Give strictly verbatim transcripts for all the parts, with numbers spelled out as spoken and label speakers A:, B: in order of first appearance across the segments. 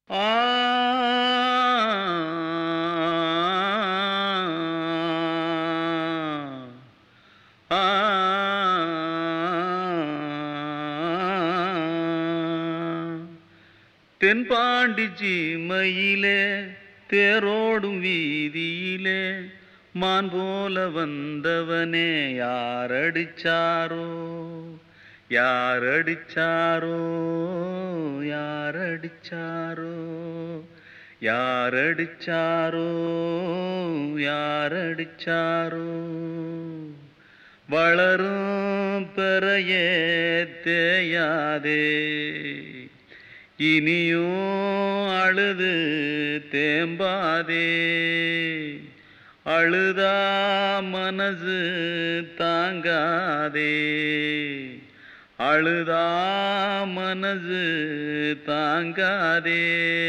A: ஆ ஆ தென்பாண்டி சீமையிலே தேரோடும் வீதியிலே மான் போல வந்தவனே யாரடிச்சாரோ யாரடிச்சாரோ யாரடிச்சாரோ யாரடிச்சாரோ யாரடிச்சாரோ வளரும் பெறையே தேயாதே இனியும் அழுது தேம்பாதே அழுதா மனசு தாங்காதே அழுதா மனசு தாங்காதே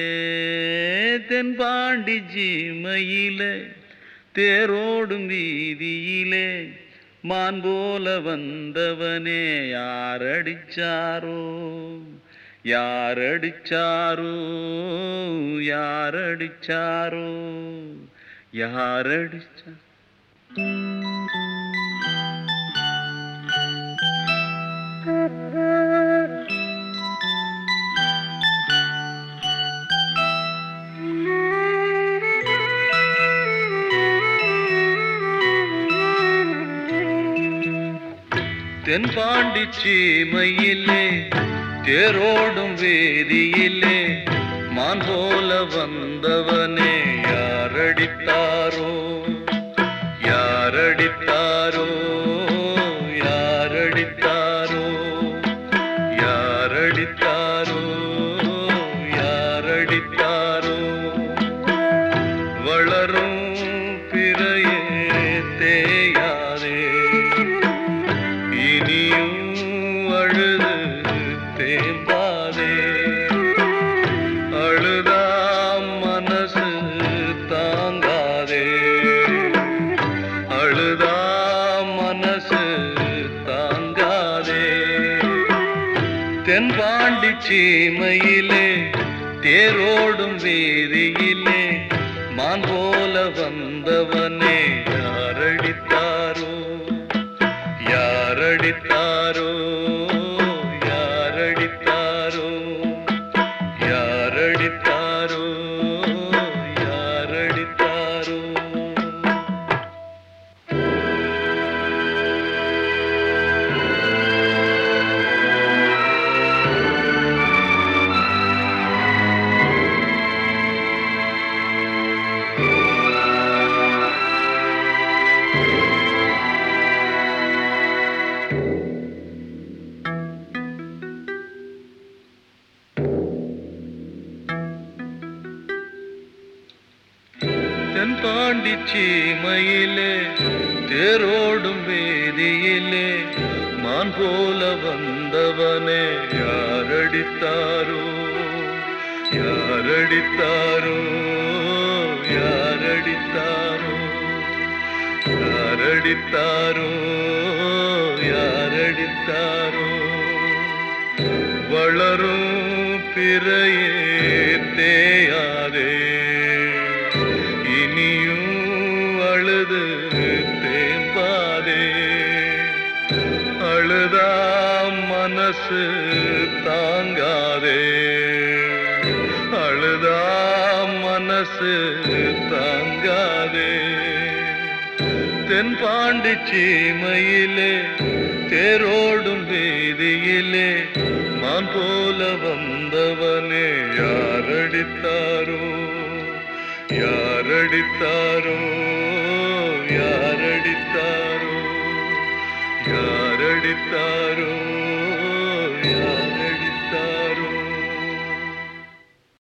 A: தென்பாண்டி சீமையிலே தேரோடும் வீதியிலே மான் போல வந்தவனே யாரடிச்சாரோ யாரடிச்சாரோ யாரடிச்சாரோ யாரடிச்சா தென்பாண்டி சீமையிலே தேரோடும் வேதியிலே மான் போல வந்தவனே யாரடித்தாரோ யாரடித்தாரோ யாரடித்தாரோ யாரடித்தாரோ யாரடித்தாரோ வளரும் பிறையே தேயாதே இனியும் அழுது தேம்பாதே அழுதா மனசு தாங்காதே அழுதா மனசு தாங்காதே தென்பாண்டி சீமையிலே தேரோடும் வீதியிலே மான் போல வந்தவனே யாரடித்தாரோ யாரடித்தாரோ யாரடித்தாரோ யாரடித்தாரோ யாரடித்தாரோ தென்பாண்டி சீமையிலே தேரோடும் வேதியிலே மான் போல வந்தவனே யாரடித்தாரோ யாரடித்தாரோ யாரடித்தாரோ யாரடித்தாரோ யாரடித்தாரோ வளரும் பிறையே தேயாதே இனியும் அழுது தேம்பாதே அழுதா மனசு தாங்காதே அழுதா மனசு தாங்காதே தென்பாண்டி சீமையிலே தேரோடும் வீதியிலே மான் போல வந்தவனே யாரடித்தாரோ யாரடித்தாரோ யாரடித்தாரோ யாரடித்தாரோ